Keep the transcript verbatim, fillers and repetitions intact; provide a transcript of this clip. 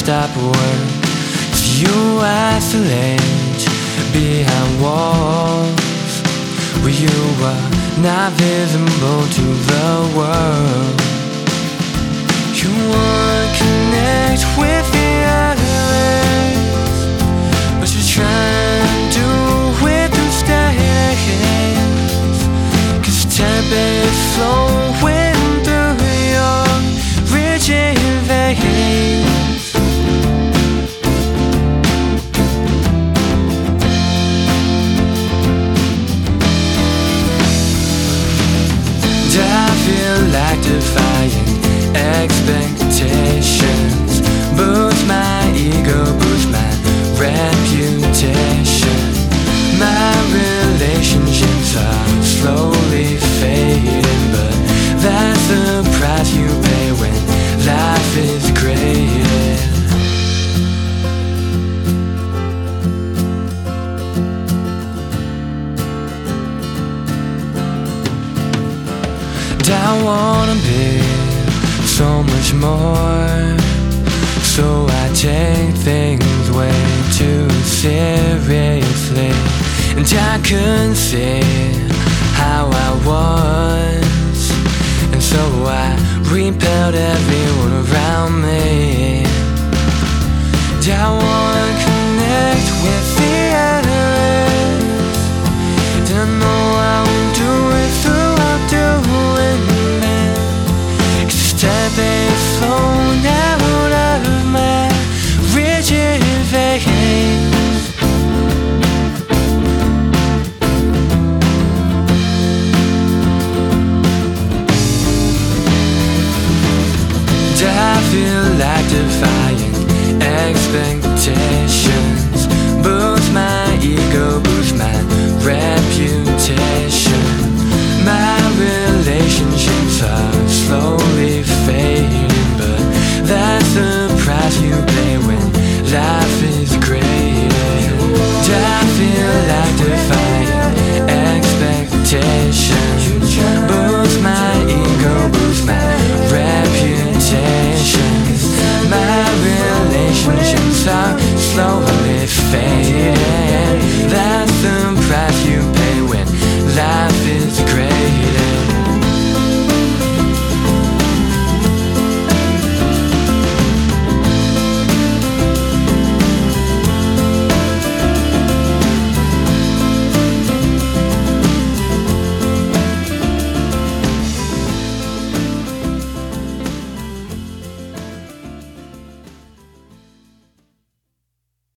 stop work. If you isolate behind walls where you are not visible to the world, you wanna connect with the others, but you're trying to do it through stains, 'cause tempest flowing through your rigid veins. I feel like defying expectations, boost my ego, boost my reputation. My relationships are slowly fading, but that's the price you pay when life is graded. I wanna be so much more, so I take things way too seriously, and I couldn't see how I was, and so I repelled everyone around me. I wanna connect with the others, and I know I won't do it throughout doing it, 'cause they've flown out of my rigid veins. I feel like defying expectations, boost my ego, boost my reputation. My relationships are slowly fading, but that's the price you pay when life is graded. I feel like defying expectations, boost my ego, boost my reputation. My relationships are slowly fading, that's the